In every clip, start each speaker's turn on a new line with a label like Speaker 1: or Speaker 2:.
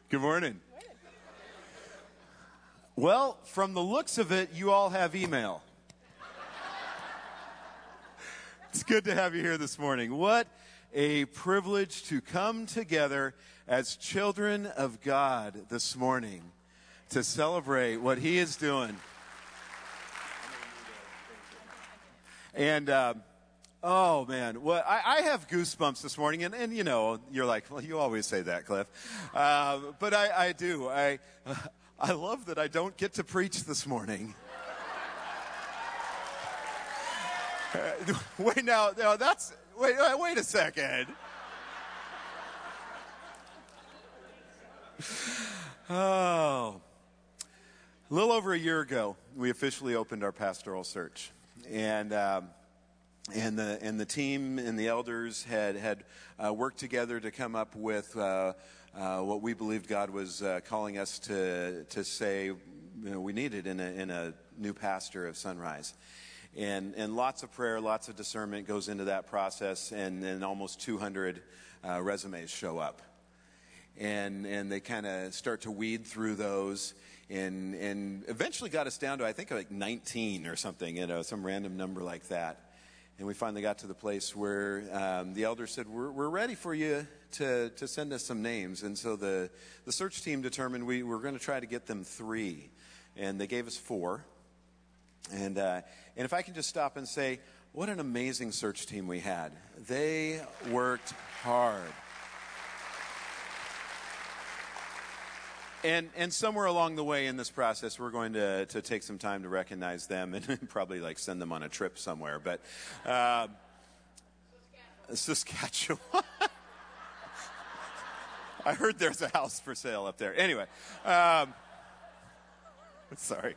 Speaker 1: Good morning. Well, from the looks of it, you all have email. It's good to have you here this morning. What a privilege to come together as children of God this morning to celebrate what He is doing. And, oh man, well, I have goosebumps this morning, and you know, you're like, well, you always say that, Cliff. But I do. I love that I don't get to preach this morning. Wait a second. Oh, a little over a year ago, we officially opened our pastoral search, and the team and the elders had worked together to come up with what we believed God was calling us to say we needed in a new pastor of Sunrise. And lots of prayer, lots of discernment goes into that process, and then almost 200 resumes show up. And they kind of start to weed through those, and eventually got us down to, I think, like 19 or something, some random number like that. And we finally got to the place where the elders said, we're ready for you to send us some names. And so the search team determined we were going to try to get them 3. And they gave us 4. And if I can just stop and say, what an amazing search team we had. They worked hard. And somewhere along the way in this process, we're going to take some time to recognize them and probably like send them on a trip somewhere. But Saskatchewan. I heard there's a house for sale up there. Anyway, sorry.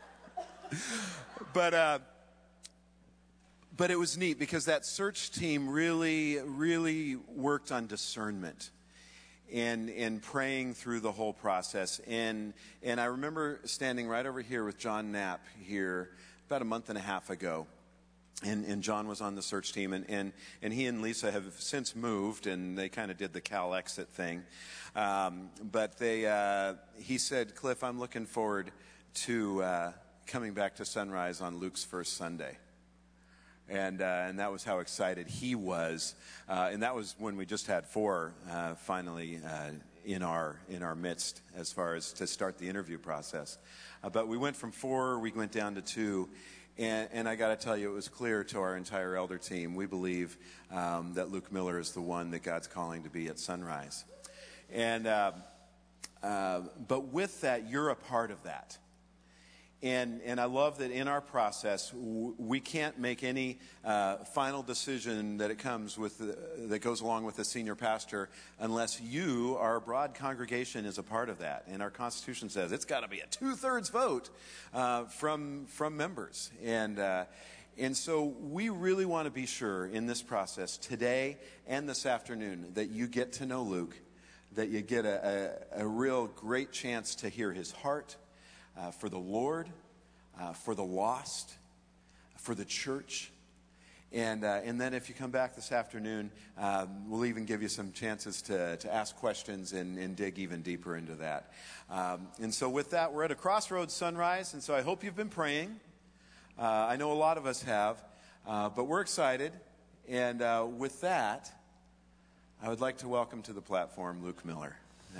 Speaker 1: But it was neat because that search team really worked on discernment and praying through the whole process. And I remember standing right over here with John Knapp here about a month and a half ago. And John was on the search team, and he and Lisa have since moved, and they kind of did the Cal exit thing. But he said, Cliff, I'm looking forward to coming back to Sunrise on Luke's first Sunday. And that was how excited he was. And that was when we just had 4 finally in our midst as far as to start the interview process. But we went from 4, we went down to 2. And I got to tell you, it was clear to our entire elder team, we believe that Luke Miller is the one that God's calling to be at Sunrise. And but with that, you're a part of that. And I love that in our process, we can't make any final decision that that goes along with the senior pastor unless you, our broad congregation, is a part of that. And our Constitution says it's got to be a 2/3 vote from members. And so we really want to be sure in this process today and this afternoon that you get to know Luke, that you get a real great chance to hear his heart, for the Lord, for the lost, for the church. And then if you come back this afternoon, we'll even give you some chances to ask questions and dig even deeper into that. And so with that, we're at a crossroads, Sunrise, and so I hope you've been praying. I know a lot of us have, but we're excited. And with that, I would like to welcome to the platform Luke Miller.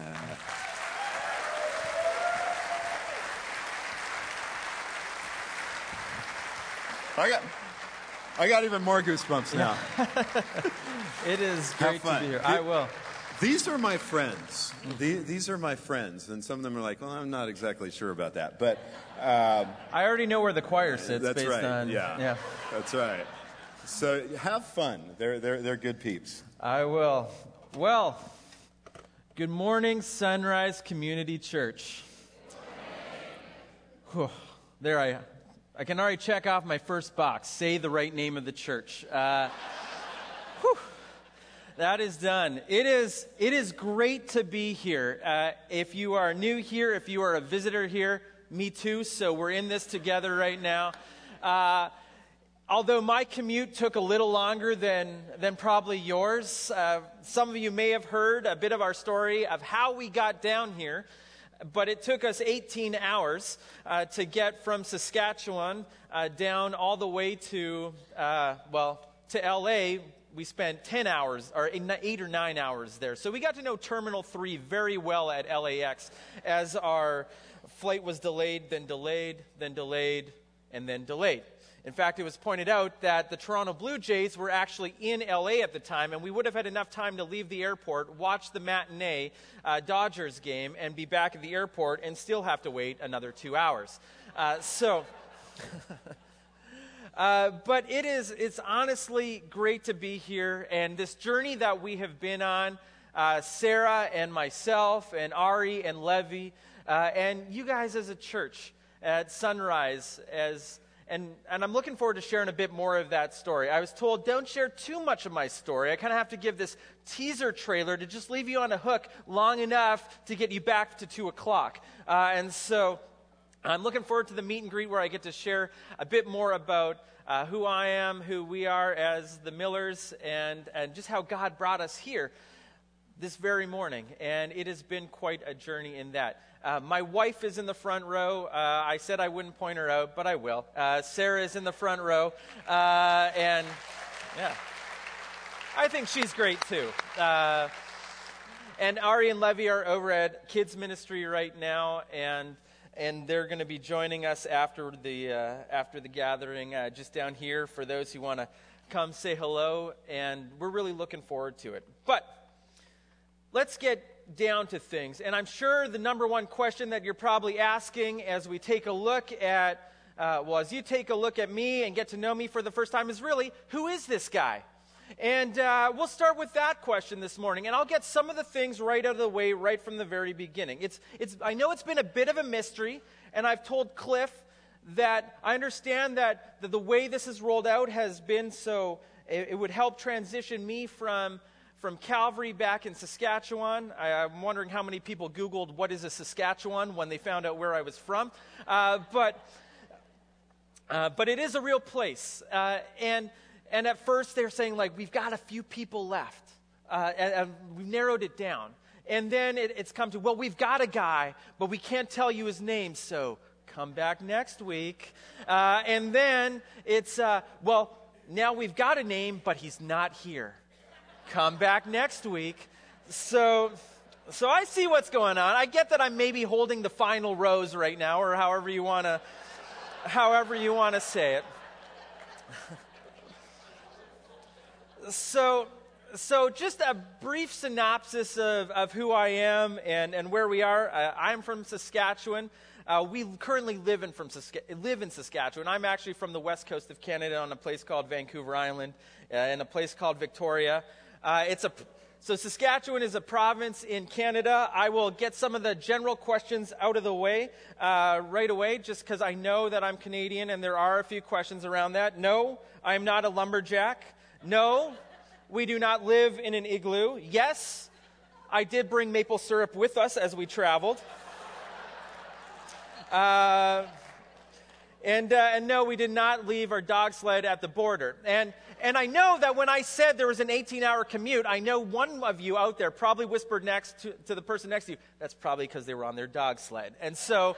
Speaker 1: I got even more goosebumps now.
Speaker 2: It is great to be here. I will.
Speaker 1: These are my friends. These are my friends. And some of them are like, well, I'm not exactly sure about that. But
Speaker 2: I already know where the choir sits.
Speaker 1: That's
Speaker 2: based
Speaker 1: right.
Speaker 2: on...
Speaker 1: Yeah. That's right. So have fun. They're good peeps.
Speaker 2: I will. Well, good morning, Sunrise Community Church. Whew. There I can already check off my first box. Say the right name of the church. That is done. It is great to be here. If you are new here, if you are a visitor here, me too. So we're in this together right now. Although my commute took a little longer than probably yours, some of you may have heard a bit of our story of how we got down here, but it took us 18 hours to get from Saskatchewan down all the way to LA. We spent 10 hours, or 8 or 9 hours there. So we got to know Terminal 3 very well at LAX as our flight was delayed, then delayed, then delayed, and then delayed. In fact, it was pointed out that the Toronto Blue Jays were actually in LA at the time, and we would have had enough time to leave the airport, watch the matinee Dodgers game, and be back at the airport and still have to wait another 2 hours. But it's honestly great to be here, and this journey that we have been on, Sarah and myself and Ari and Levi, and you guys as a church at Sunrise, and I'm looking forward to sharing a bit more of that story. I was told, don't share too much of my story. I kind of have to give this teaser trailer to just leave you on a hook long enough to get you back to 2 o'clock. And so I'm looking forward to the meet and greet where I get to share a bit more about who I am, who we are as the Millers, and just how God brought us here this very morning. And it has been quite a journey in that. My wife is in the front row. I said I wouldn't point her out, but I will. Sarah is in the front row. And yeah, I think she's great too. And Ari and Levi are over at Kids Ministry right now, and they're going to be joining us after the gathering just down here for those who want to come say hello, and we're really looking forward to it. But let's get down to things, and I'm sure the number one question that you're probably asking as we take a look at, as you take a look at me and get to know me for the first time is really, who is this guy? And we'll start with that question this morning, and I'll get some of the things right out of the way right from the very beginning. I know it's been a bit of a mystery, and I've told Cliff that I understand that the way this is rolled out has been so it would help transition me from Calvary back in Saskatchewan. I'm wondering how many people Googled what is a Saskatchewan when they found out where I was from. But it is a real place, and at first, they're saying, we've got a few people left. And we've narrowed it down. And then it's come to, we've got a guy, but we can't tell you his name, so come back next week. And then it's, now we've got a name, but he's not here. Come back next week. So I see what's going on. I get that I'm maybe holding the final rose right now, or however you want to say it. So just a brief synopsis of who I am and where we are. I'm from Saskatchewan. We currently live in Saskatchewan. I'm actually from the west coast of Canada on a place called Vancouver Island in a place called Victoria. So Saskatchewan is a province in Canada. I will get some of the general questions out of the way right away, just because I know that I'm Canadian and there are a few questions around that. No, I'm not a lumberjack. No, we do not live in an igloo. Yes, I did bring maple syrup with us as we traveled. And no, we did not leave our dog sled at the border. And I know that when I said there was an 18-hour commute, I know one of you out there probably whispered next to the person next to you, that's probably because they were on their dog sled. And so,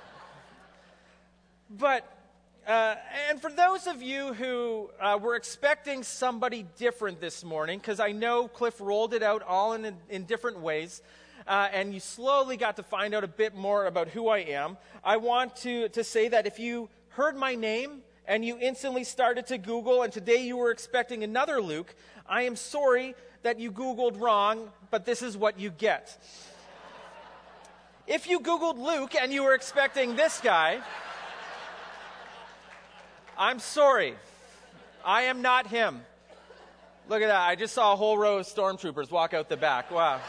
Speaker 2: and for those of you who were expecting somebody different this morning, because I know Cliff rolled it out all in different ways, and you slowly got to find out a bit more about who I am, I want to say that if you heard my name and you instantly started to Google, and today you were expecting another Luke, I am sorry that you Googled wrong, but this is what you get. If you Googled Luke and you were expecting this guy, I'm sorry. I am not him. Look at that. I just saw a whole row of stormtroopers walk out the back. Wow.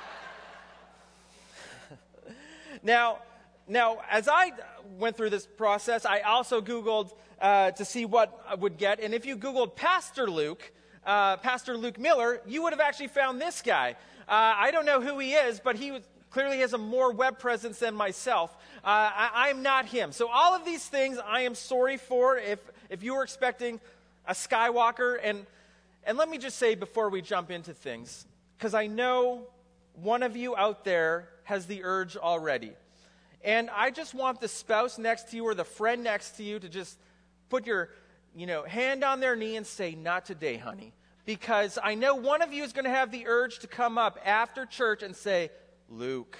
Speaker 2: Now, as I went through this process, I also Googled to see what I would get. And if you Googled Pastor Luke Miller, you would have actually found this guy. I don't know who he is, but he clearly has a more web presence than myself. I'm not him. So all of these things I am sorry for if you were expecting a Skywalker, and let me just say before we jump into things, because I know one of you out there has the urge already. And I just want the spouse next to you or the friend next to you to just put your, hand on their knee and say, "Not today, honey." Because I know one of you is going to have the urge to come up after church and say, "Luke,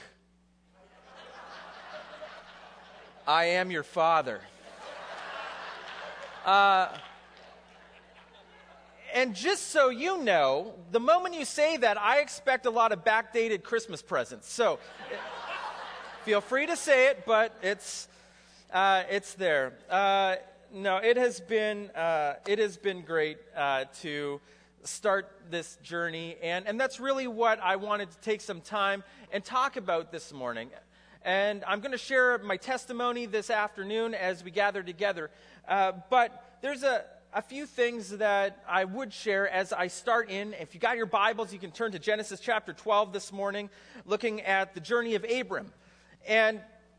Speaker 2: I am your father." And just so you know, the moment you say that, I expect a lot of backdated Christmas presents. So feel free to say it, but it's there. No, it has been great to start this journey, and that's really what I wanted to take some time and talk about this morning. And I'm going to share my testimony this afternoon as we gather together. But there's a few things that I would share as I start in. If you got your Bibles, you can turn to Genesis chapter 12 this morning, looking at the journey of Abram. And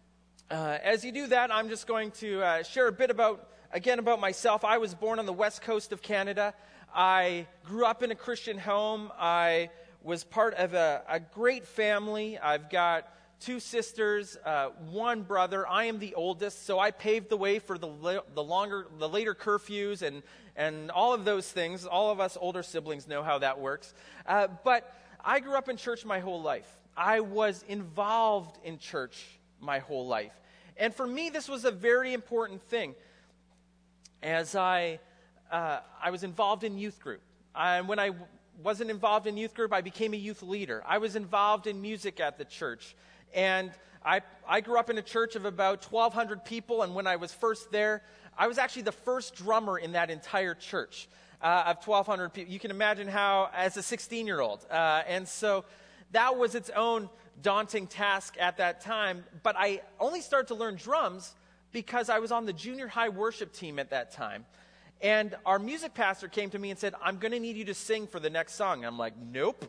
Speaker 2: as you do that, I'm just going to share a bit about myself. I was born on the west coast of Canada. I grew up in a Christian home. I was part of a great family. I've got 2 sisters, 1 brother. I am the oldest, so I paved the way for the later curfews and all of those things. All of us older siblings know how that works. But I grew up in church my whole life. I was involved in church my whole life. And for me, this was a very important thing. As I was involved in youth group. And when I wasn't involved in youth group, I became a youth leader. I was involved in music at the church. And I grew up in a church of about 1,200 people, and when I was first there, I was actually the first drummer in that entire church of 1,200 people. You can imagine how, as a 16-year-old. And so that was its own daunting task at that time. But I only started to learn drums because I was on the junior high worship team at that time. And our music pastor came to me and said, "I'm going to need you to sing for the next song." I'm like, "Nope.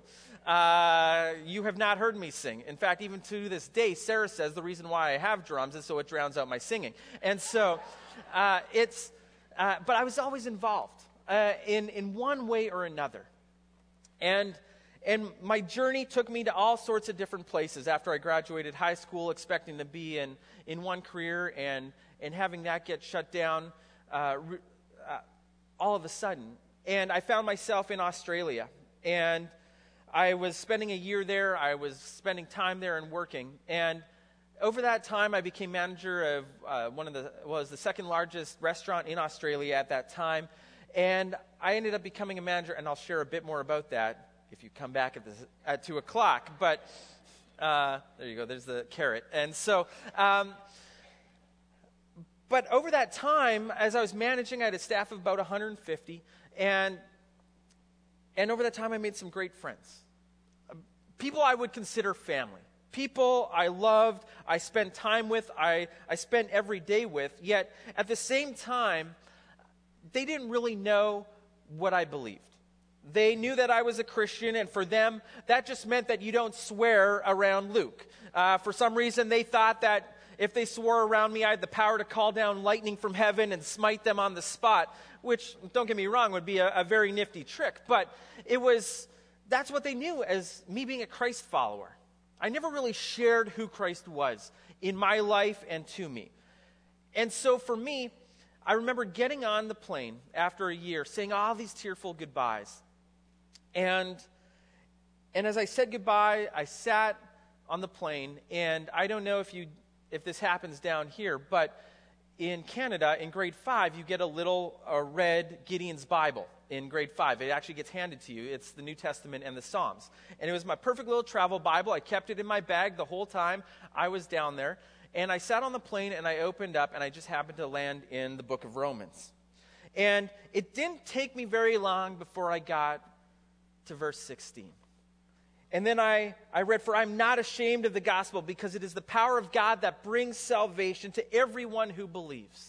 Speaker 2: You have not heard me sing." In fact, even to this day, Sarah says the reason why I have drums is so it drowns out my singing. And so but I was always involved in one way or another. And my journey took me to all sorts of different places after I graduated high school, expecting to be in one career and having that get shut down all of a sudden. And I found myself in Australia. And I was spending a year there. I was spending time there and working. And over that time, I became manager of was the second largest restaurant in Australia at that time. And I ended up becoming a manager, and I'll share a bit more about that if you come back at 2 o'clock. But there you go. There's the carrot. And so, but over that time, as I was managing, I had a staff of about 150. And over that time, I made some great friends. People I would consider family. People I loved, I spent time with, I spent every day with. Yet, at the same time, they didn't really know what I believed. They knew that I was a Christian, and for them, that just meant that you don't swear around Luke. For some reason, they thought that if they swore around me, I had the power to call down lightning from heaven and smite them on the spot, which, don't get me wrong, would be a very nifty trick. But that's what they knew as me being a Christ follower. I never really shared who Christ was in my life and to me. And so for me, I remember getting on the plane after a year, saying all these tearful goodbyes. And as I said goodbye, I sat on the plane, and I don't know if this happens down here, but in Canada, in grade 5, you get a red Gideon's Bible in grade 5. It actually gets handed to you. It's the New Testament and the Psalms. And it was my perfect little travel Bible. I kept it in my bag the whole time I was down there. And I sat on the plane, and I opened up, and I just happened to land in the book of Romans. And it didn't take me very long before I got to verse 16. And then I read, "For I'm not ashamed of the gospel, because it is the power of God that brings salvation to everyone who believes."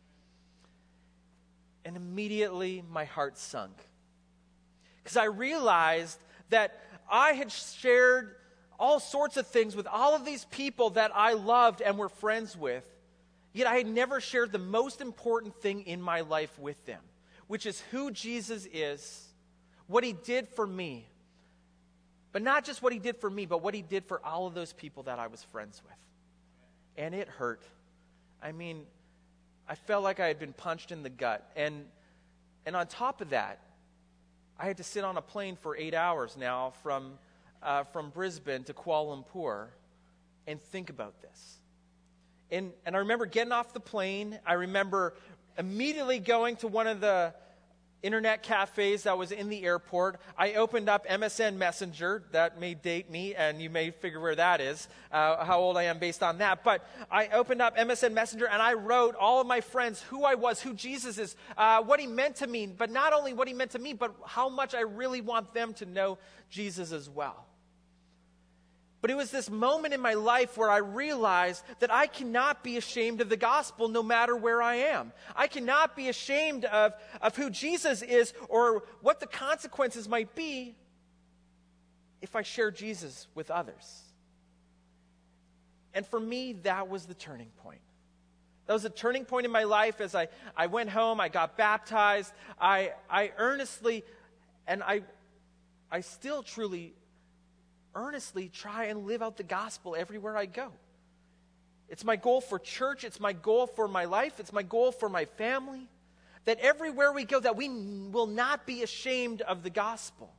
Speaker 2: And immediately my heart sunk. Because I realized that I had shared all sorts of things with all of these people that I loved and were friends with. Yet I had never shared the most important thing in my life with them, which is who Jesus is, what he did for me. But not just what he did for me, but what he did for all of those people that I was friends with. And it hurt. I mean, I felt like I had been punched in the gut. And on top of that, I had to sit on a plane for 8 hours now from Brisbane to Kuala Lumpur and think about this. And I remember getting off the plane. I remember immediately going to one of the internet cafes that was in the airport. I opened up MSN Messenger. That may date me, and you may figure where that is, how old I am based on that. But I opened up MSN Messenger, and I wrote all of my friends who I was, who Jesus is, what he meant to me, but not only what he meant to me, but how much I really want them to know Jesus as well. But it was this moment in my life where I realized that I cannot be ashamed of the gospel no matter where I am. I cannot be ashamed of who Jesus is or what the consequences might be if I share Jesus with others. And for me, that was the turning point. That was a turning point in my life as I went home, I got baptized. I earnestly, and I still truly earnestly try and live out the gospel everywhere I go. It's my goal for church. It's my goal for my life. It's my goal for my family. That everywhere we go, that we will not be ashamed of the gospel.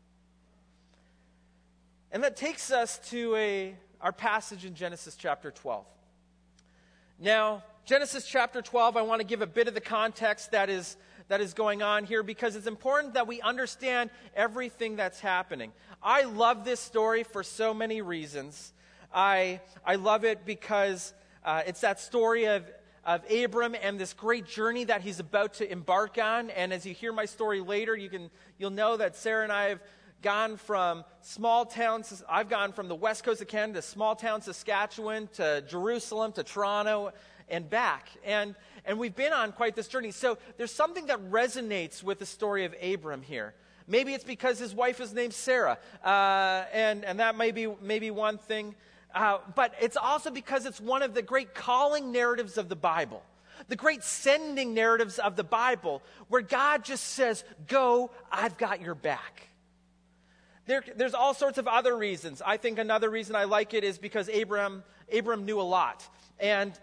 Speaker 2: And that takes us to our passage in Genesis chapter 12. Now, Genesis chapter 12, I want to give a bit of the context that is going on here because it's important that we understand everything that's happening. I love this story for so many reasons. I love it because it's that story of Abram and this great journey that he's about to embark on. And as you hear my story later, you'll know that Sarah and I have gone from small towns. I've gone from the west coast of Canada to small town Saskatchewan to Jerusalem to Toronto and back. And we've been on quite this journey. So there's something that resonates with the story of Abram here. Maybe it's because his wife is named Sarah, and that may be one thing. But it's also because it's one of the great calling narratives of the Bible, the great sending narratives of the Bible, where God just says, go, I've got your back. There's all sorts of other reasons. I think another reason I like it is because Abram knew a lot. And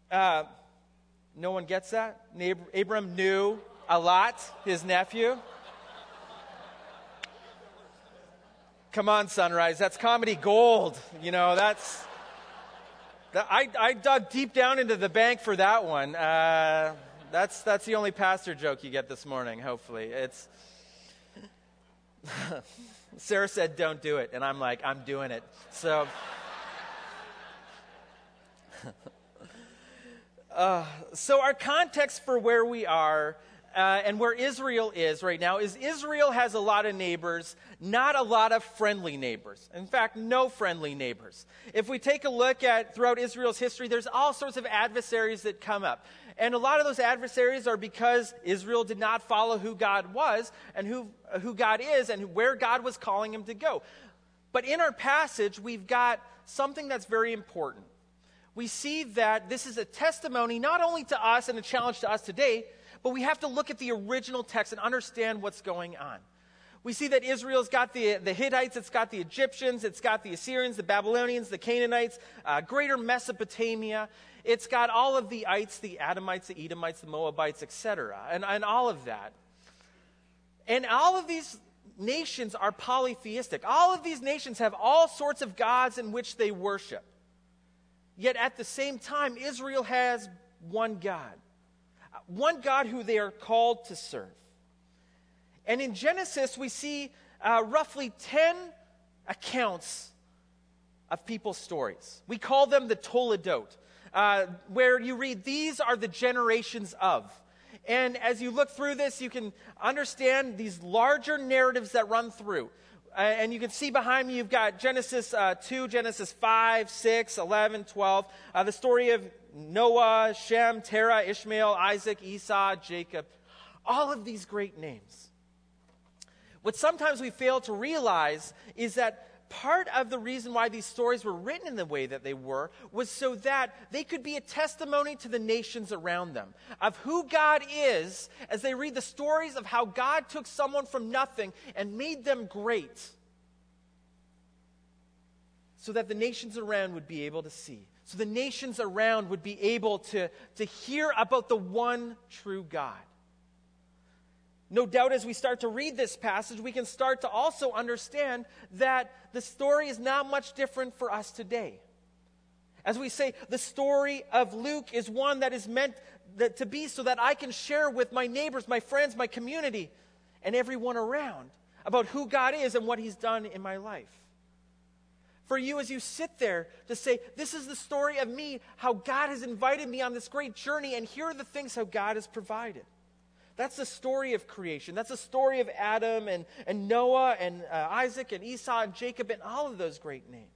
Speaker 2: no one gets that? Abram knew a lot, his nephew. Come on, Sunrise. That's comedy gold. You know, I dug deep down into the bank for that one. That's the only pastor joke you get this morning, hopefully. Sarah said, don't do it. And I'm like, I'm doing it. So, so our context for where we are and where Israel is right now is Israel has a lot of neighbors, not a lot of friendly neighbors. In fact, no friendly neighbors. If we take a look at throughout Israel's history, there's all sorts of adversaries that come up. And a lot of those adversaries are because Israel did not follow who God was and who God is and where God was calling him to go. But in our passage, we've got something that's very important. We see that this is a testimony not only to us and a challenge to us today, but we have to look at the original text and understand what's going on. We see that Israel's got the Hittites, it's got the Egyptians, it's got the Assyrians, the Babylonians, the Canaanites, greater Mesopotamia. It's got all of the ites, the Adamites, the Edomites, the Moabites, etc., and all of that. And all of these nations are polytheistic. All of these nations have all sorts of gods in which they worship. Yet at the same time, Israel has one God who they are called to serve. And in Genesis, we see roughly 10 accounts of people's stories. We call them the Toledot, where you read, these are the generations of. And as you look through this, you can understand these larger narratives that run through. And you can see behind me, you've got Genesis 2, Genesis 5, 6, 11, 12. The story of Noah, Shem, Terah, Ishmael, Isaac, Esau, Jacob. All of these great names. What sometimes we fail to realize is that part of the reason why these stories were written in the way that they were was so that they could be a testimony to the nations around them of who God is as they read the stories of how God took someone from nothing and made them great, so that the nations around would be able to see. So the nations around would be able to hear about the one true God. No doubt as we start to read this passage, we can start to also understand that the story is not much different for us today. As we say, the story of Luke is one that is meant to be so that I can share with my neighbors, my friends, my community, and everyone around about who God is and what he's done in my life. For you, as you sit there to say, this is the story of me, how God has invited me on this great journey, and here are the things how God has provided. That's the story of creation. That's the story of Adam and Noah and Isaac and Esau and Jacob and all of those great names.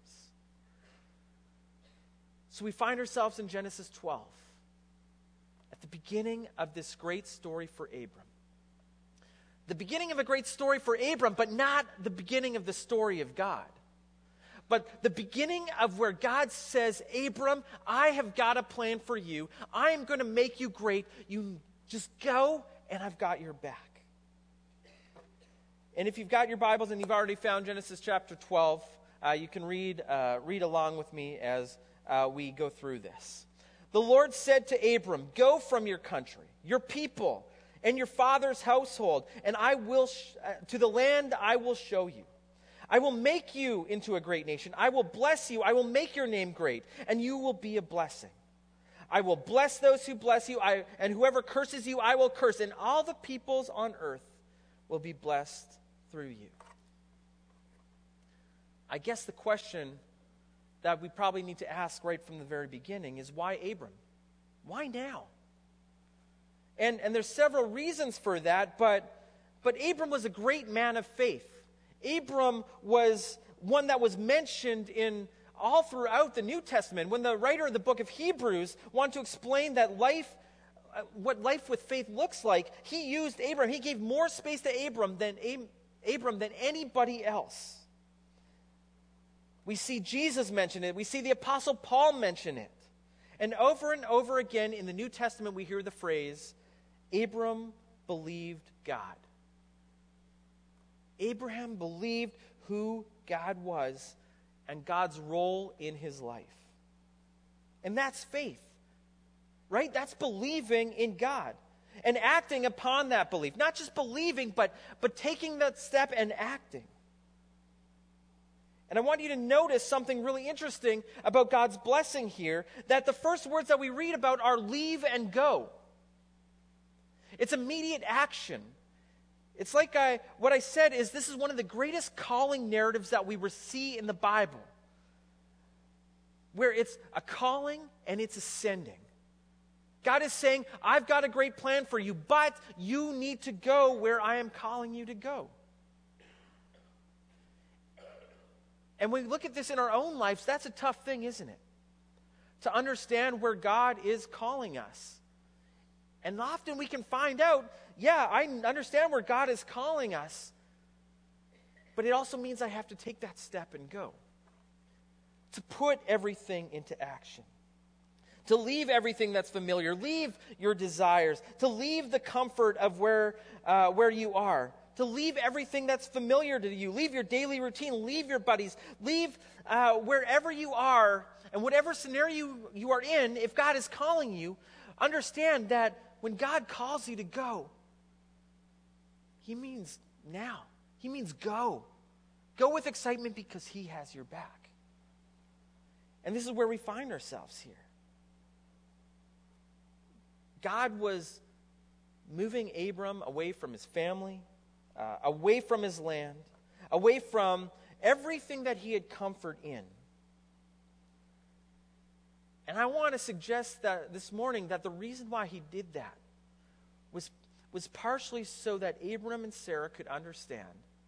Speaker 2: So we find ourselves in Genesis 12, at the beginning of this great story for Abram. The beginning of a great story for Abram, but not the beginning of the story of God. But the beginning of where God says, Abram, I have got a plan for you. I am going to make you great. You just go, and I've got your back. And if you've got your Bibles and you've already found Genesis chapter 12, you can read along with me as we go through this. The Lord said to Abram, go from your country, your people, and your father's household, and I will to the land I will show you. I will make you into a great nation. I will bless you. I will make your name great, and you will be a blessing. I will bless those who bless you, and whoever curses you, I will curse, and all the peoples on earth will be blessed through you. I guess the question that we probably need to ask right from the very beginning is, why Abram? Why now? And there's several reasons for that, but Abram was a great man of faith. Abram was one that was mentioned in all throughout the New Testament. When the writer of the book of Hebrews wanted to explain that what life with faith looks like, he used Abram. He gave more space to Abram than anybody else. We see Jesus mention it. We see the Apostle Paul mention it. And over again in the New Testament, we hear the phrase, Abram believed God. Abraham believed who God was and God's role in his life. And that's faith, right? That's believing in God and acting upon that belief. Not just believing, but taking that step and acting. And I want you to notice something really interesting about God's blessing here, that the first words that we read about are leave and go. It's immediate action. It's like what I said is this is one of the greatest calling narratives that we see in the Bible, where it's a calling and it's ascending. God is saying, I've got a great plan for you, but you need to go where I am calling you to go. And when we look at this in our own lives, that's a tough thing, isn't it? To understand where God is calling us. And often we can find out, yeah, I understand where God is calling us, but it also means I have to take that step and go. To put everything into action. To leave everything that's familiar. Leave your desires. To leave the comfort of where you are. To leave everything that's familiar to you. Leave your daily routine. Leave your buddies. Leave wherever you are and whatever scenario you are in. If God is calling you, understand that when God calls you to go, he means now. He means go. Go with excitement because he has your back. And this is where we find ourselves here. God was moving Abram away from his family, away from his land, away from everything that he had comfort in. And I want to suggest that this morning that the reason why he did that was partially so that Abram and Sarah could understand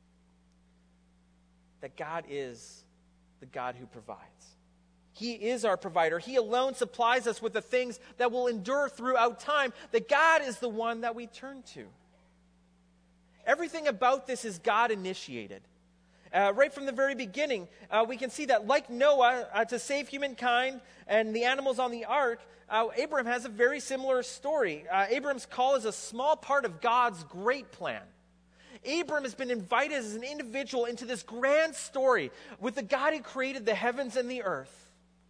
Speaker 2: that God is the God who provides. He is our provider. He alone supplies us with the things that will endure throughout time, that God is the one that we turn to. Everything about this is God initiated. Right from the very beginning, we can see that like Noah, to save humankind and the animals on the ark, Abraham has a very similar story. Abraham's call is a small part of God's great plan. Abram has been invited as an individual into this grand story with the God who created the heavens and the earth.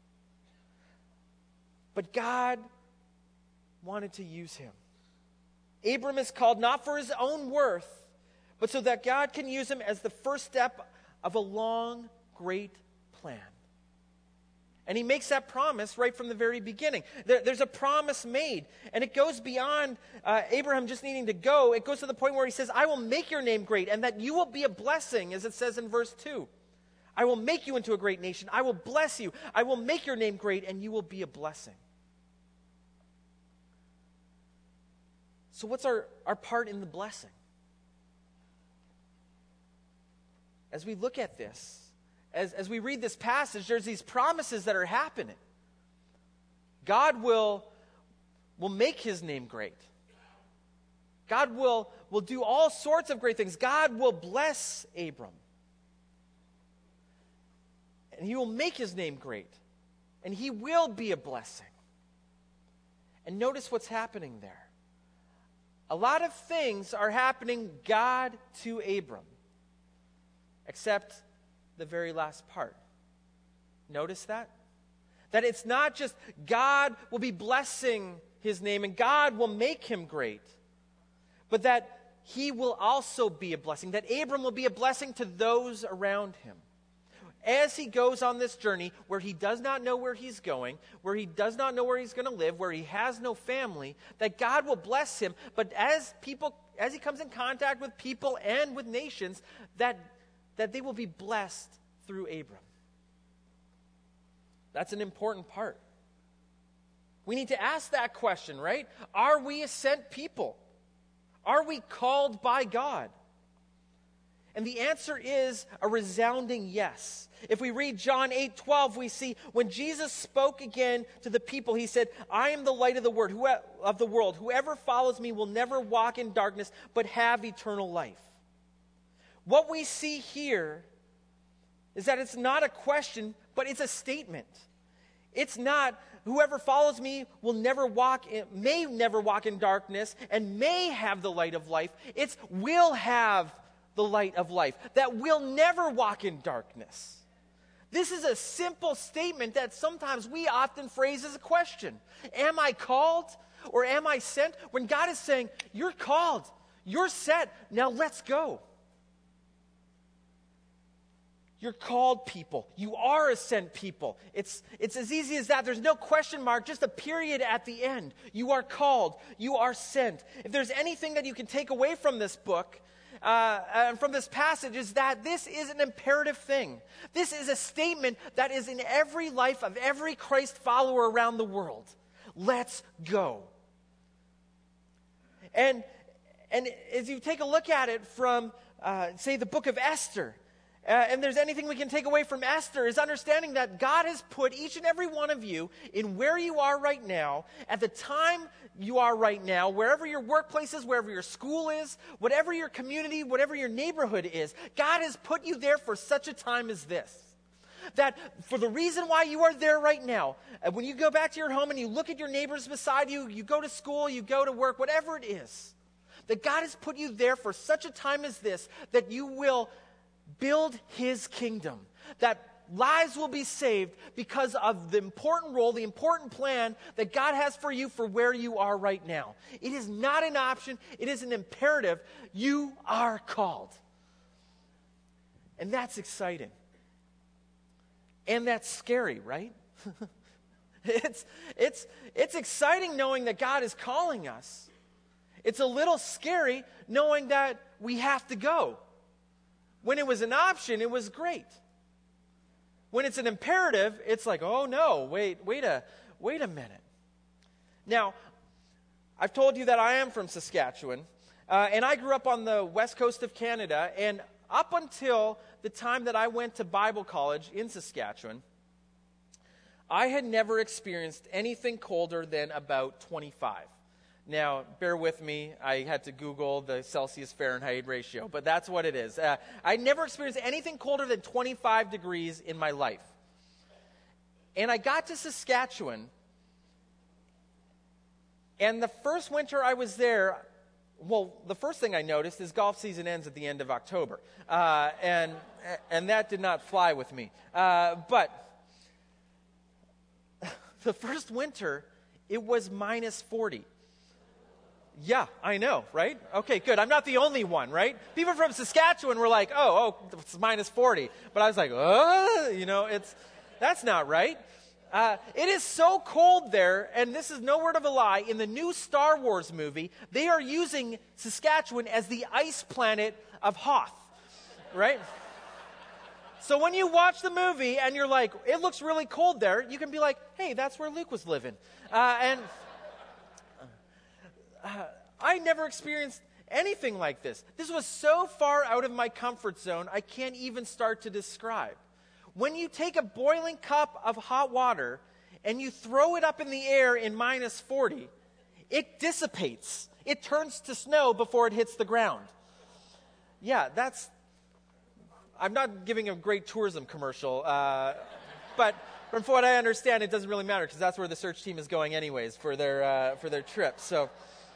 Speaker 2: But God wanted to use him. Abram is called not for his own worth, but so that God can use him as the first step of a long, great plan. And he makes that promise right from the very beginning. There's a promise made, and it goes beyond Abraham just needing to go. It goes to the point where he says, I will make your name great, and that you will be a blessing, as it says in verse 2. I will make you into a great nation. I will bless you. I will make your name great, and you will be a blessing. So what's our part in the blessing? As we look at this, as we read this passage, there's these promises that are happening. God will make his name great. God will do all sorts of great things. God will bless Abram. And he will make his name great. And he will be a blessing. And notice what's happening there. A lot of things are happening God to Abram, except the very last part. Notice that? That it's not just God will be blessing his name and God will make him great, but that he will also be a blessing, that Abram will be a blessing to those around him. As he goes on this journey where he does not know where he's going, where he does not know where he's going to live, where he has no family, that God will bless him. But as he comes in contact with people and with nations, that they will be blessed through Abram. That's an important part. We need to ask that question, right? Are we a sent people? Are we called by God? And the answer is a resounding yes. If we read John 8:12, we see when Jesus spoke again to the people, he said, I am the light of the world. Whoever follows me will never walk in darkness, but have eternal life. What we see here is that it's not a question, but it's a statement. It's not, whoever follows me may never walk in darkness and may have the light of life. It's will have the light of life, that will never walk in darkness. This is a simple statement that sometimes we often phrase as a question. Am I called or am I sent? When God is saying, you're called, you're sent, now let's go. You're called people. You are a sent people. It's as easy as that. There's no question mark, just a period at the end. You are called. You are sent. If there's anything that you can take away from this book, from this passage, is that this is an imperative thing. This is a statement that is in every life of every Christ follower around the world. Let's go. And as you take a look at it from, say, the book of Esther, and there's anything we can take away from Esther, is understanding that God has put each and every one of you in where you are right now, at the time you are right now, wherever your workplace is, wherever your school is, whatever your community, whatever your neighborhood is. God has put you there for such a time as this. That for the reason why you are there right now, when you go back to your home and you look at your neighbors beside you, you go to school, you go to work, whatever it is, that God has put you there for such a time as this, that you will build his kingdom, that lives will be saved because of the important role, the important plan that God has for you for where you are right now. It is not an option. It is an imperative. You are called. And that's exciting. And that's scary, right? It's exciting knowing that God is calling us. It's a little scary knowing that we have to go. When it was an option, it was great. When it's an imperative, it's like, oh no, wait a minute. Now, I've told you that I am from Saskatchewan, and I grew up on the west coast of Canada, and up until the time that I went to Bible college in Saskatchewan, I had never experienced anything colder than about 25. Now, bear with me. I had to Google the Celsius-Fahrenheit ratio, but that's what it is. I never experienced anything colder than 25 degrees in my life. And I got to Saskatchewan, and the first winter I was there, well, the first thing I noticed is golf season ends at the end of October. And that did not fly with me. But the first winter, it was minus 40. Yeah, I know, right? Okay, good. I'm not the only one, right? People from Saskatchewan were like, oh, it's minus 40. But I was like, that's not right. It is so cold there, and this is no word of a lie. In the new Star Wars movie, they are using Saskatchewan as the ice planet of Hoth, right? So when you watch the movie and you're like, it looks really cold there, you can be like, hey, that's where Luke was living. I never experienced anything like this. This was so far out of my comfort zone, I can't even start to describe. When you take a boiling cup of hot water and you throw it up in the air in minus 40, it dissipates. It turns to snow before it hits the ground. Yeah, I'm not giving a great tourism commercial, but from what I understand, it doesn't really matter because that's where the search team is going anyways for their trip. So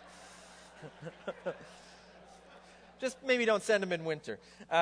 Speaker 2: just maybe don't send them in winter.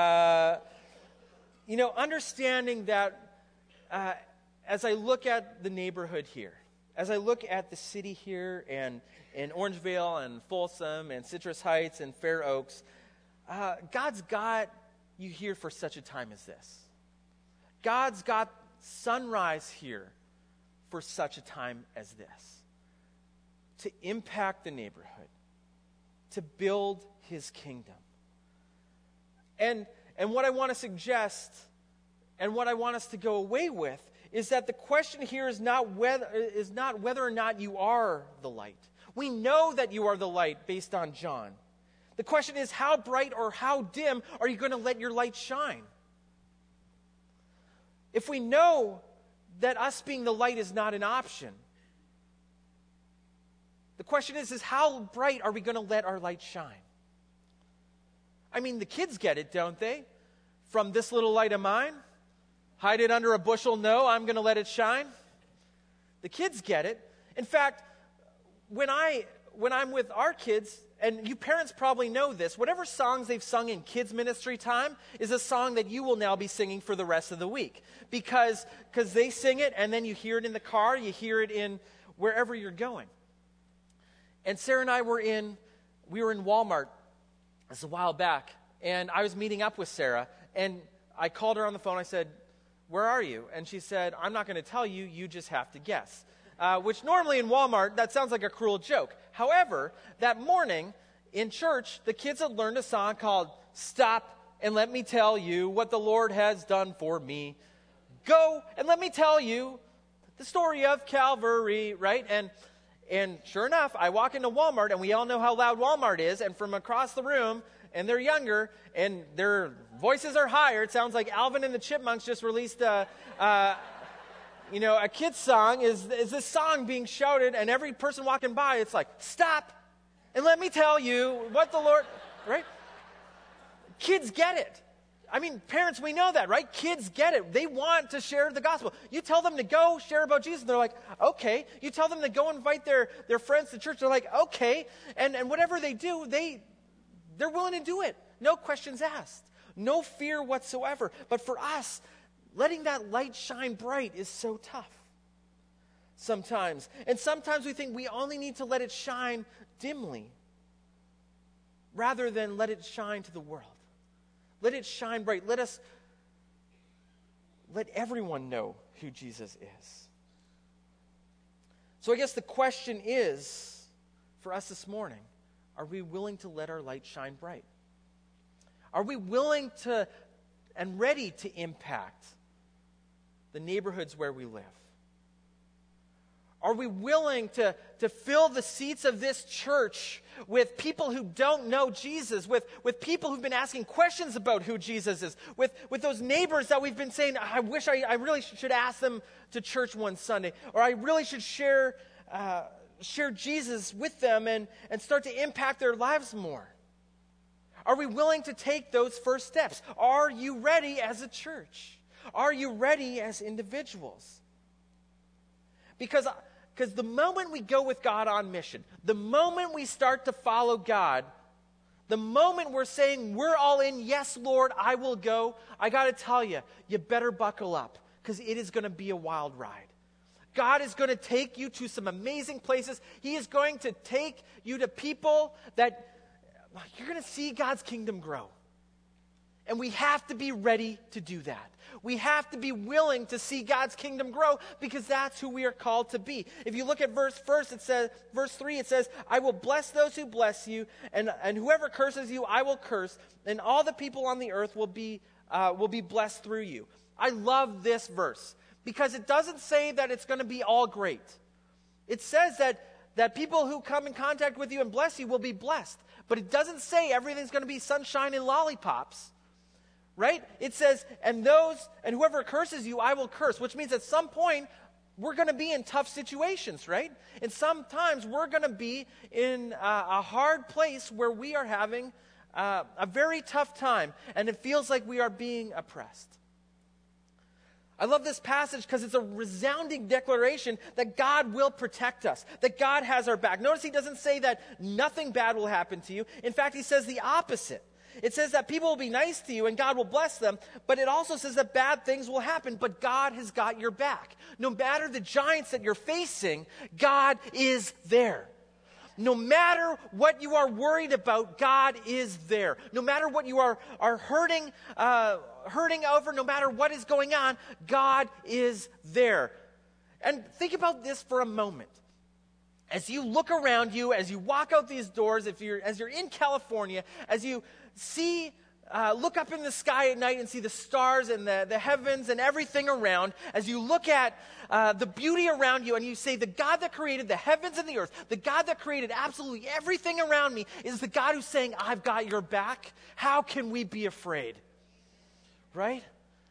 Speaker 2: Understanding that as I look at the neighborhood here, as I look at the city here and in Orangevale and Folsom and Citrus Heights and Fair Oaks, God's got you here for such a time as this. God's got Sunrise here for such a time as this. To impact the neighborhood. To build his kingdom. And what I want to suggest and what I want us to go away with is that the question here is not whether or not you are the light. We know that you are the light based on John. The question is, how bright or how dim are you going to let your light shine? If we know that us being the light is not an option, the question is how bright are we going to let our light shine? I mean, the kids get it, don't they? From this little light of mine, hide it under a bushel, no, I'm going to let it shine. The kids get it. In fact, when I'm with our kids, and you parents probably know this, whatever songs they've sung in kids ministry time is a song that you will now be singing for the rest of the week. Because they sing it, and then you hear it in the car, you hear it in wherever you're going. And Sarah and I we were in Walmart this a while back, and I was meeting up with Sarah, and I called her on the phone. I said, where are you? And she said, I'm not going to tell you, you just have to guess. Which normally in Walmart, that sounds like a cruel joke. However, that morning in church, the kids had learned a song called Stop and Let Me Tell You What the Lord Has Done For Me. Go and let me tell you the story of Calvary, right? And sure enough, I walk into Walmart, and we all know how loud Walmart is, and from across the room, and they're younger, and their voices are higher. It sounds like Alvin and the Chipmunks just released a kid's song, is this song being shouted, and every person walking by, it's like, stop, and let me tell you what the Lord, right? Kids get it. I mean, parents, we know that, right? Kids get it. They want to share the gospel. You tell them to go share about Jesus, they're like, okay. You tell them to go invite their friends to church, they're like, okay. And whatever they do, they're willing to do it. No questions asked. No fear whatsoever. But for us, letting that light shine bright is so tough sometimes. And sometimes we think we only need to let it shine dimly rather than let it shine to the world. Let it shine bright. Let everyone know who Jesus is. So I guess the question is, for us this morning, are we willing to let our light shine bright? Are we willing to and ready to impact the neighborhoods where we live? Are we willing to fill the seats of this church with people who don't know Jesus, with people who've been asking questions about who Jesus is, with those neighbors that we've been saying, I wish I really should ask them to church one Sunday, or I really should share share Jesus with them and start to impact their lives more? Are we willing to take those first steps? Are you ready as a church? Are you ready as individuals? Because the moment we go with God on mission, the moment we start to follow God, the moment we're saying we're all in, yes, Lord, I will go, I got to tell you, you better buckle up because it is going to be a wild ride. God is going to take you to some amazing places. He is going to take you to people that you're going to see God's kingdom grow. And we have to be ready to do that. We have to be willing to see God's kingdom grow because that's who we are called to be. If you look at verse 3, it says, I will bless those who bless you, and whoever curses you, I will curse, and all the people on the earth will be blessed through you. I love this verse because it doesn't say that it's going to be all great. It says that people who come in contact with you and bless you will be blessed. But it doesn't say everything's going to be sunshine and lollipops. Right? It says, and whoever curses you, I will curse, which means at some point, we're going to be in tough situations, right? And sometimes we're going to be in a hard place where we are having a very tough time, and it feels like we are being oppressed. I love this passage because it's a resounding declaration that God will protect us, that God has our back. Notice he doesn't say that nothing bad will happen to you. In fact, he says the opposite. It says that people will be nice to you and God will bless them, but it also says that bad things will happen, but God has got your back. No matter the giants that you're facing, God is there. No matter what you are worried about, God is there. No matter what you are hurting over, no matter what is going on, God is there. And think about this for a moment. As you look around you, as you walk out these doors, as you're in California, as you look up in the sky at night and see the stars and the heavens and everything around, as you look at the beauty around you and you say, the God that created the heavens and the earth, the God that created absolutely everything around me is the God who's saying, I've got your back. How can we be afraid? Right?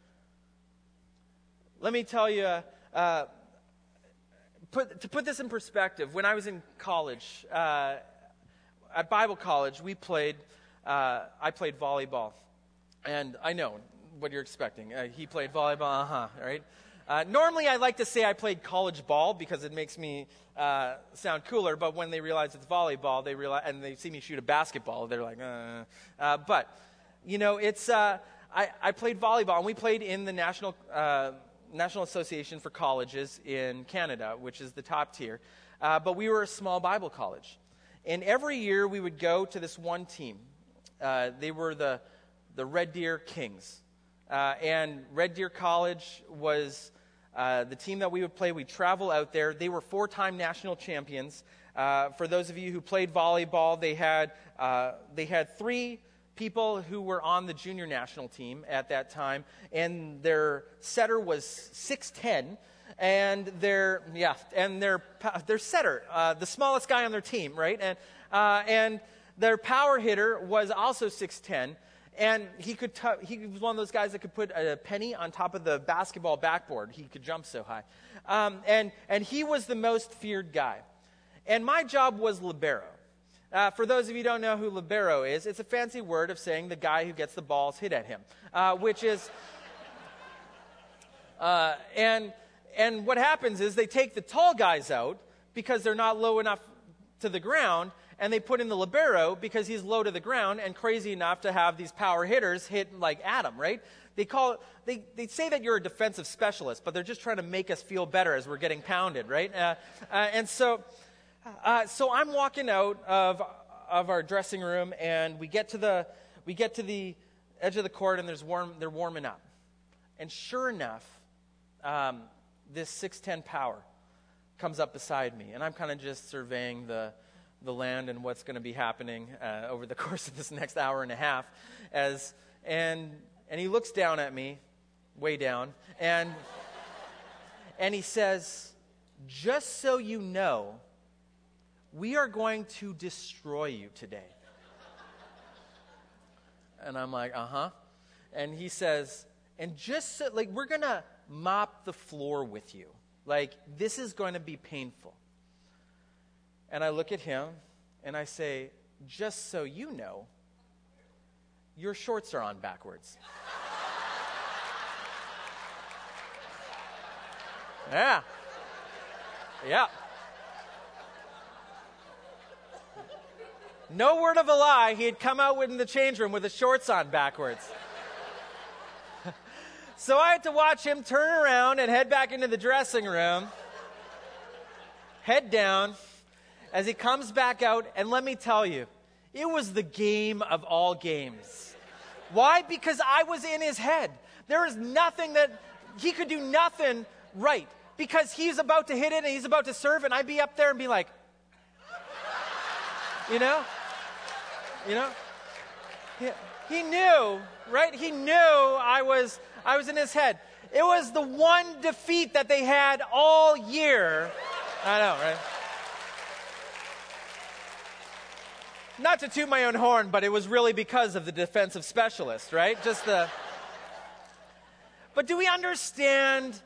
Speaker 2: Let me tell you, to put this in perspective, when I was in college, at Bible college, I played volleyball. And I know what you're expecting. He played volleyball, right? Normally, I like to say I played college ball because it makes me sound cooler. But when they realize it's volleyball, and they see me shoot a basketball, they're like, But, it's I played volleyball, and we played in the National Association for Colleges in Canada, which is the top tier. But we were a small Bible college. And every year, we would go to this one team. They were the Red Deer Kings. And Red Deer College was the team that we would play. We'd travel out there. They were 4-time national champions. For those of you who played volleyball, they had 3 people who were on the junior national team at that time. And their setter was 6'10". And their setter, the smallest guy on their team, right? And their power hitter was also 6'10", and he was one of those guys that could put a penny on top of the basketball backboard. He could jump so high. And he was the most feared guy. And my job was libero. For those of you who don't know who libero is, it's a fancy word of saying the guy who gets the balls hit at him, which is... And what happens is they take the tall guys out because they're not low enough to the ground, and they put in the libero because he's low to the ground and crazy enough to have these power hitters hit like Adam, right? They say that you're a defensive specialist, but they're just trying to make us feel better as we're getting pounded, right? So I'm walking out of our dressing room, and we get to the edge of the court, and they're warming up, and sure enough, this 6'10" power comes up beside me, and I'm kind of just surveying the land and what's going to be happening over the course of this next hour and a half. And he looks down at me, way down, and he says, "Just so you know, we are going to destroy you today." And I'm like, uh-huh. And he says, and just so, we're going to mop the floor with you. This is going to be painful. And I look at him and I say, just so you know, your shorts are on backwards. Yeah. Yeah. No word of a lie, he had come out in the change room with his shorts on backwards. So I had to watch him turn around and head back into the dressing room, head down, as he comes back out, and let me tell you, it was the game of all games. Why? Because I was in his head. There is nothing that, he could do nothing right, because he's about to hit it and he's about to serve, and I'd be up there and be like, you know? He knew, right? He knew I was in his head. It was the one defeat that they had all year. I know, right? Not to toot my own horn, but it was really because of the defensive specialist, right? But do we understand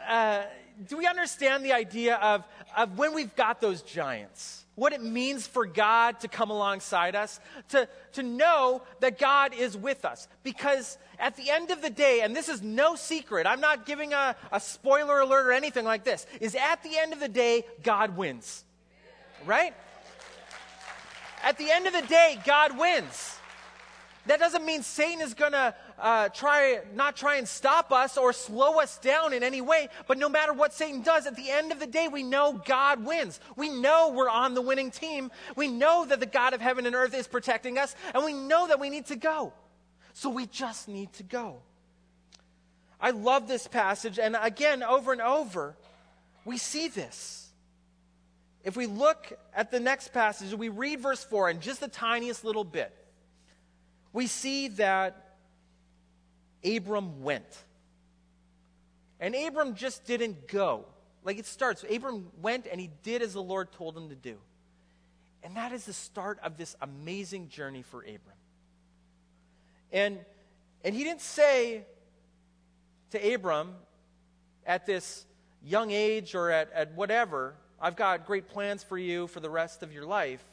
Speaker 2: the idea of when we've got those giants? What it means for God to come alongside us, to know that God is with us. Because at the end of the day, and this is no secret, I'm not giving a spoiler alert or anything like this, is at the end of the day, God wins. Right? At the end of the day, God wins. That doesn't mean Satan is going to not try and stop us or slow us down in any way. But no matter what Satan does, at the end of the day, we know God wins. We know we're on the winning team. We know that the God of heaven and earth is protecting us. And we know that we need to go. So we just need to go. I love this passage. And again, over and over, we see this. If we look at the next passage, we read verse 4 in just the tiniest little bit. We see that Abram went. And Abram just didn't go. Like it starts, Abram went and he did as the Lord told him to do. And that is the start of this amazing journey for Abram. And he didn't say to Abram at this young age or at whatever, I've got great plans for you for the rest of your life.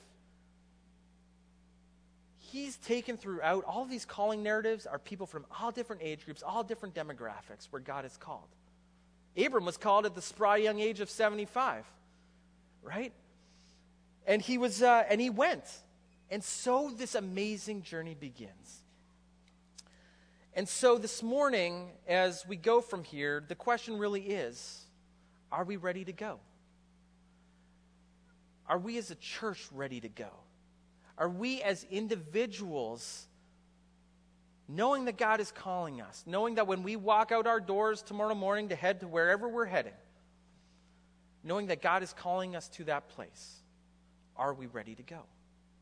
Speaker 2: He's taken throughout all these calling narratives are people from all different age groups, all different demographics where God is called. Abram was called at the spry young age of 75, right? And he went. And so this amazing journey begins. And so this morning, as we go from here, the question really is, are we ready to go? Are we as a church ready to go? Are we as individuals, knowing that God is calling us, knowing that when we walk out our doors tomorrow morning to head to wherever we're heading, knowing that God is calling us to that place, are we ready to go?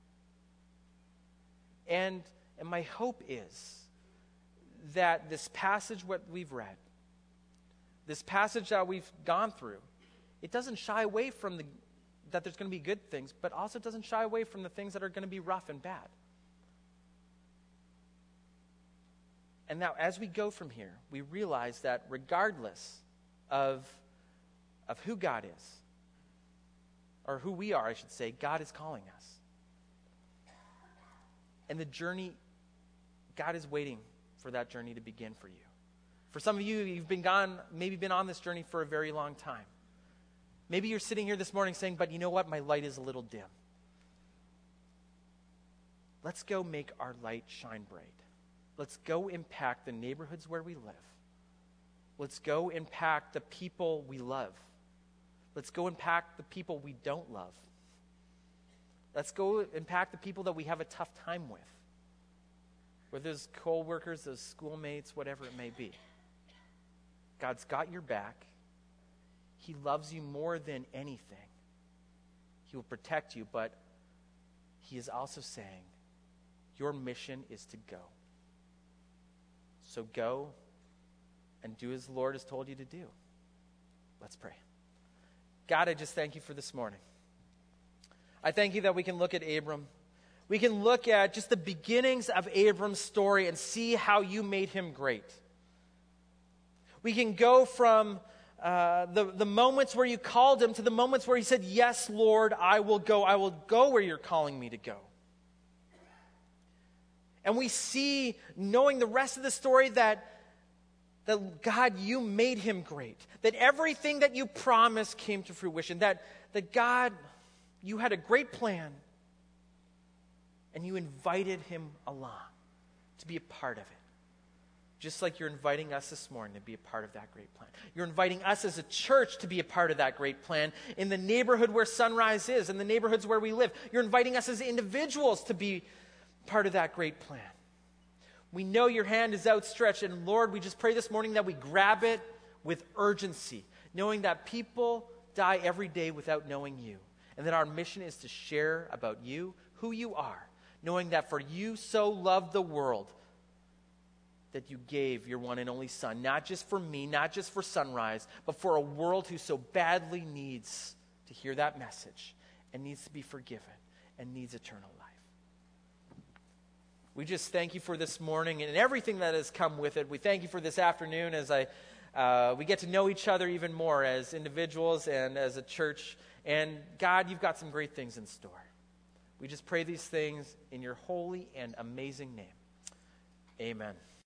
Speaker 2: And my hope is that this passage, what we've read, this passage that we've gone through, it doesn't shy away from that there's going to be good things, but also doesn't shy away from the things that are going to be rough and bad. And now, as we go from here, we realize that regardless of who God is, or who we are, I should say, God is calling us. And the journey, God is waiting for that journey to begin for you. For some of you, you've been on this journey for a very long time. Maybe you're sitting here this morning saying, but you know what? My light is a little dim. Let's go make our light shine bright. Let's go impact the neighborhoods where we live. Let's go impact the people we love. Let's go impact the people we don't love. Let's go impact the people that we have a tough time with. Whether those co-workers, those schoolmates, whatever it may be. God's got your back. He loves you more than anything. He will protect you, but he is also saying, your mission is to go. So go and do as the Lord has told you to do. Let's pray. God, I just thank you for this morning. I thank you that we can look at Abram. We can look at just the beginnings of Abram's story and see how you made him great. We can go from the moments where you called him to the moments where he said, yes, Lord, I will go where you're calling me to go. And we see, knowing the rest of the story, that God, you made him great. That everything that you promised came to fruition. That God, you had a great plan, and you invited him along to be a part of it. Just like you're inviting us this morning to be a part of that great plan. You're inviting us as a church to be a part of that great plan in the neighborhood where Sunrise is, in the neighborhoods where we live. You're inviting us as individuals to be part of that great plan. We know your hand is outstretched, and Lord, we just pray this morning that we grab it with urgency, knowing that people die every day without knowing you, and that our mission is to share about you, who you are, knowing that for you so loved the world that you gave your one and only Son, not just for me, not just for Sunrise, but for a world who so badly needs to hear that message and needs to be forgiven and needs eternal life. We just thank you for this morning and everything that has come with it. We thank you for this afternoon as we get to know each other even more as individuals and as a church. And God, you've got some great things in store. We just pray these things in your holy and amazing name. Amen.